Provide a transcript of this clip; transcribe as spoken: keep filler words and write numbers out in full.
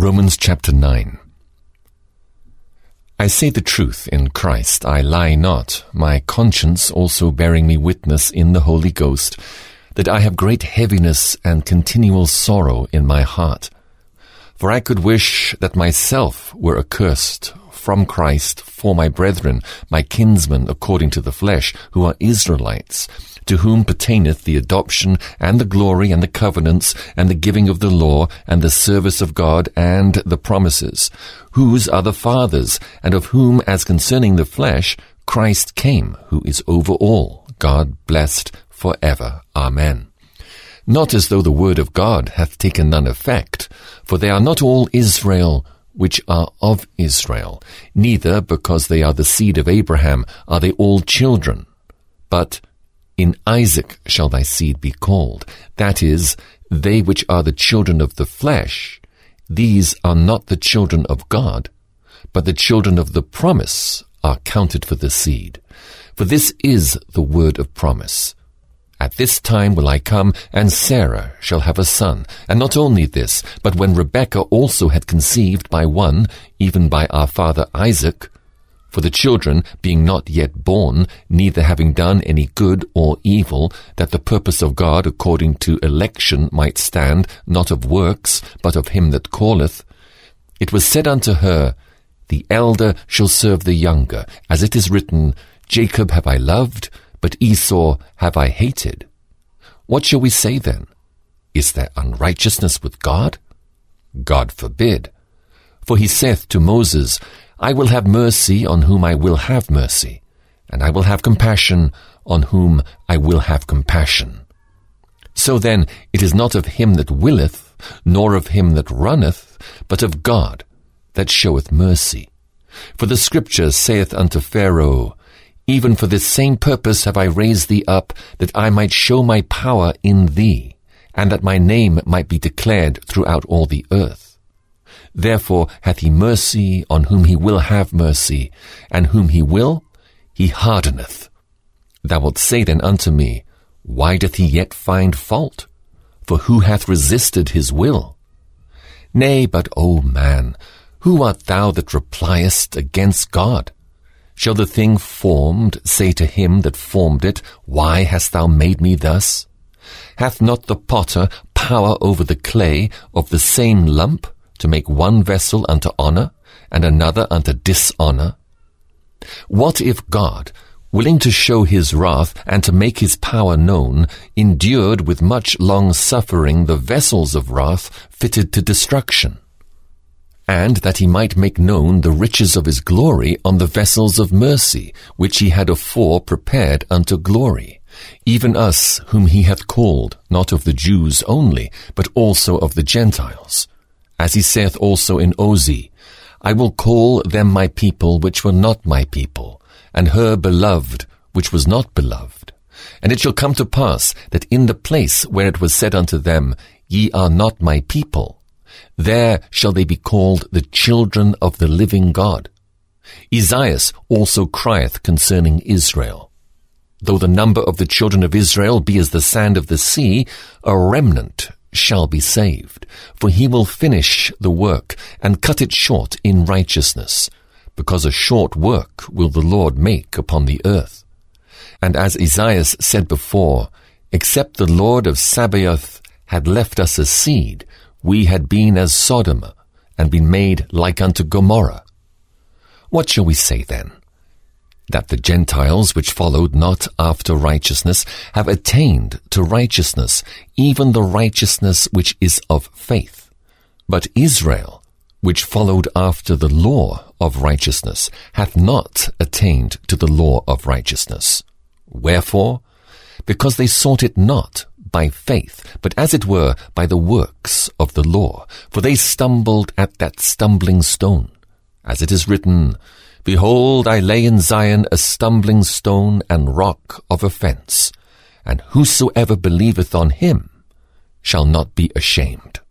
Romans chapter nine. I say the truth in Christ, I lie not, my conscience also bearing me witness in the Holy Ghost, that I have great heaviness and continual sorrow in my heart. For I could wish that myself were accursed from Christ for my brethren, my kinsmen according to the flesh, who are Israelites, to whom pertaineth the adoption and the glory and the covenants and the giving of the law and the service of God and the promises, whose are the fathers, and of whom, as concerning the flesh, Christ came, who is over all, God blessed for ever. Amen. Not as though the word of God hath taken none effect, for they are not all Israel which are of Israel, neither because they are the seed of Abraham are they all children, but in Isaac shall thy seed be called. That is, they which are the children of the flesh, these are not the children of God, but the children of the promise are counted for the seed. For this is the word of promise. At this time will I come, and Sarah shall have a son. And not only this, but when Rebekah also had conceived by one, even by our father Isaac, for the children being not yet born, neither having done any good or evil, that the purpose of God according to election might stand, not of works, but of him that calleth, it was said unto her, The elder shall serve the younger, as it is written, Jacob have I loved, but Esau have I hated. What shall we say then? Is there unrighteousness with God? God forbid. For he saith to Moses, I will have mercy on whom I will have mercy, and I will have compassion on whom I will have compassion. So then it is not of him that willeth, nor of him that runneth, but of God that showeth mercy. For the Scripture saith unto Pharaoh, Even for this same purpose have I raised thee up, that I might show my power in thee, and that my name might be declared throughout all the earth. Therefore hath he mercy on whom he will have mercy, and whom he will, he hardeneth. Thou wilt say then unto me, Why doth he yet find fault? For who hath resisted his will? Nay, but, O man, who art thou that repliest against God? Shall the thing formed say to him that formed it, Why hast thou made me thus? Hath not the potter power over the clay of the same lump, to make one vessel unto honor, and another unto dishonor? What if God, willing to show his wrath, and to make his power known, endured with much long suffering the vessels of wrath fitted to destruction, and that he might make known the riches of his glory on the vessels of mercy, which he had afore prepared unto glory, even us whom he hath called, not of the Jews only, but also of the Gentiles? As he saith also in Osee, I will call them my people which were not my people, and her beloved which was not beloved. And it shall come to pass that in the place where it was said unto them, Ye are not my people, there shall they be called the children of the living God. Esaias also crieth concerning Israel, Though the number of the children of Israel be as the sand of the sea, a remnant shall be saved. For he will finish the work, and cut it short in righteousness, because a short work will the Lord make upon the earth. And as Esaias said before, Except the Lord of Sabaoth had left us a seed, we had been as Sodom, and been made like unto Gomorrah. What shall we say then? That the Gentiles which followed not after righteousness have attained to righteousness, even the righteousness which is of faith. But Israel, which followed after the law of righteousness, hath not attained to the law of righteousness. Wherefore? Because they sought it not by faith, but as it were by the works of the law. For they stumbled at that stumbling stone. As it is written, Behold, I lay in Zion a stumbling stone and rock of offense, and whosoever believeth on him shall not be ashamed.